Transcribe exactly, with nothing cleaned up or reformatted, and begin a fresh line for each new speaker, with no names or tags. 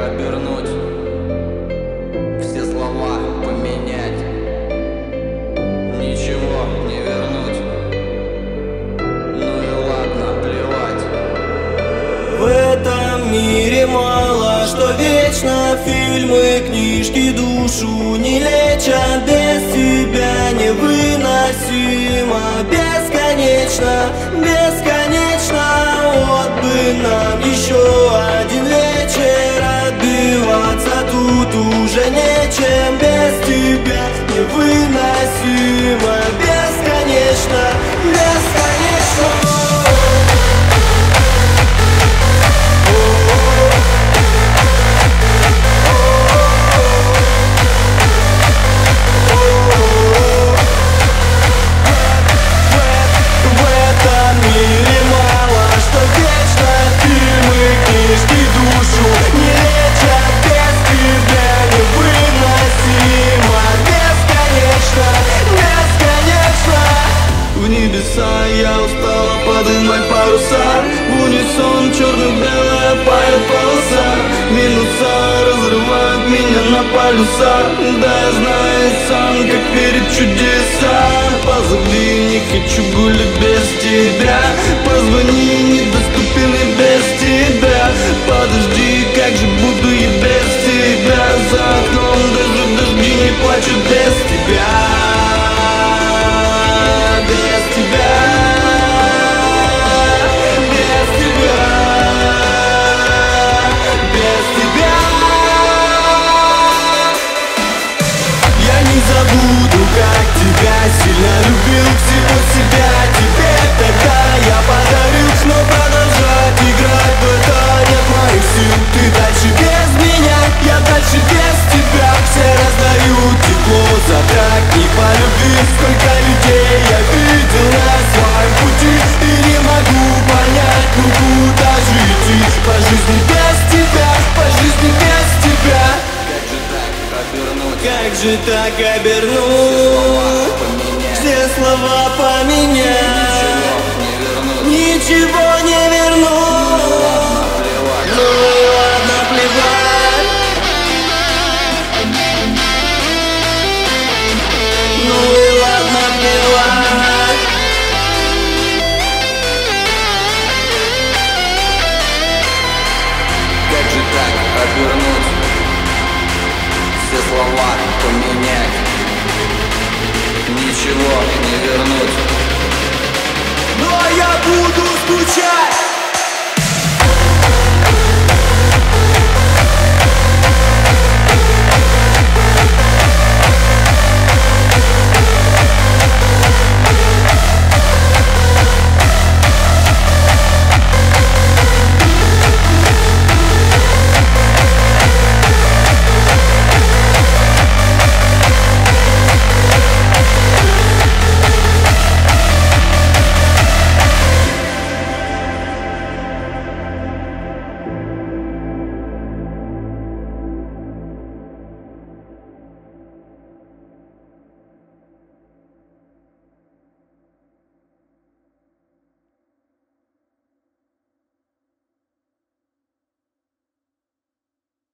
обернуть, все слова поменять, ничего не вернуть. Ну и ладно, плевать.
В этом мире мало что вечно, фильмы, книжки душу не лечат. Без тебя невыносимо, бесконечно, бесконечно. Вот бы нам еще один вечер, отбиваться тут уже нечем. Без тебя невыносимо, бесконечно, бесконечно. Я устала поднимать паруса, в унисон черно-белая поет полоса. Минуса разрывают меня на полюса, да я знаю сам, как верить в чудеса. Позови, не хочу гулять без тебя, позвони, недоступен и без тебя. Подожди, как же буду я без тебя? За окном даже дожди не плачут без тебя. Без тебя. Забуду, как тебя сильно любил, всего себя тебе тогда я подарил. Но продолжать играть в это нет моих сил. Ты дальше без меня, я дальше без тебя. Все раздают тепло за трак не по любви. Сколько людей я видел на своем пути, и не могу понять, ну куда же идти. По жизни без тебя, по жизни без тебя. Как же так обернуть, все слова поменять, ничего не вернуть. Ну и ладно, плевать. Ну и ладно, плевать.
Как же так обернуть, все слова поменять, ничего не вернуть.
Но я буду скучать.